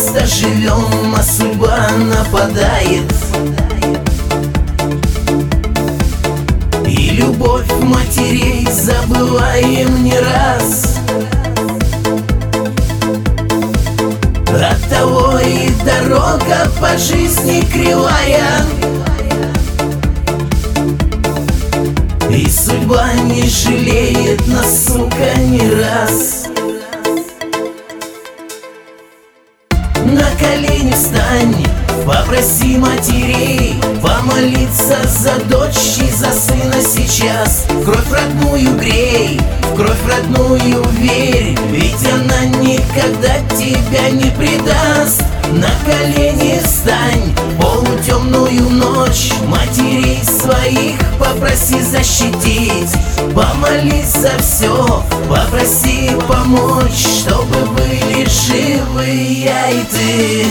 просто живем, а судьба нападает. И любовь матерей забываем не раз. Оттого и дорога по жизни кривая, и судьба не жалеет нас, сука, ни раз. На колени встань, попроси матерей помолиться за дочь и за сына сейчас. Кровь родную грей, в кровь родную верь, ведь она никогда тебя не предаст. На колени встань, полутемную ночь, матерей своих попроси защитить. Помолись за все, попроси помочь, чтобы были живы я и ты.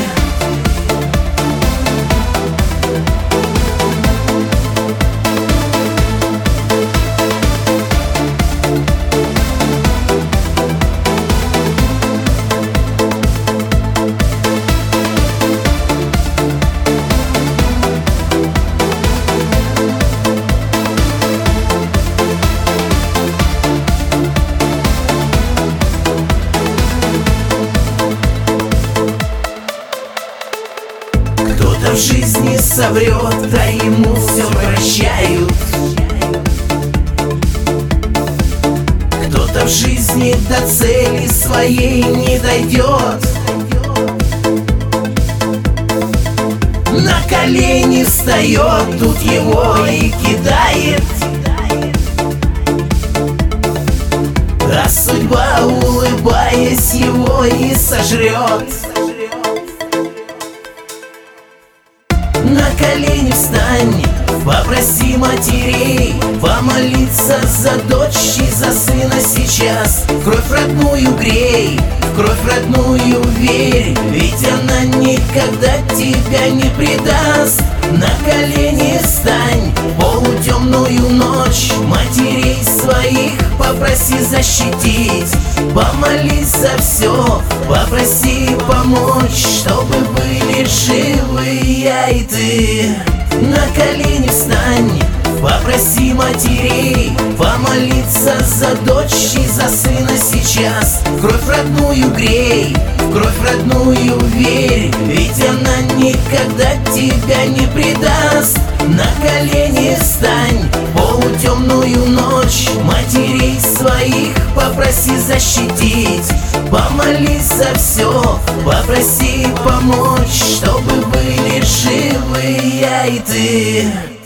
Кто-то в жизни соврет, да ему все прощают. Кто-то в жизни до цели своей не дойдет. На колени встает, тут его и кидает. А судьба, улыбаясь, его и сожрет. На колени встань, попроси матерей помолиться за дочь и за сына сейчас. Кровь родную грей, в кровь родную верь, ведь она никогда тебя не предаст. На колени встань, полутемную ночь, матерей своих попроси защитить. Помолись за все, попроси помочь, чтобы были живы я и ты. На колени встань, попроси матерей помолиться за дочь и за сына сейчас. Кровь родную грей, в кровь родную верь, ведь она никогда тебя не предаст. На колени встань, полутемную ночь, матерей своих попроси защитить. Помолись за все, попроси помочь, чтобы были живы я и ты.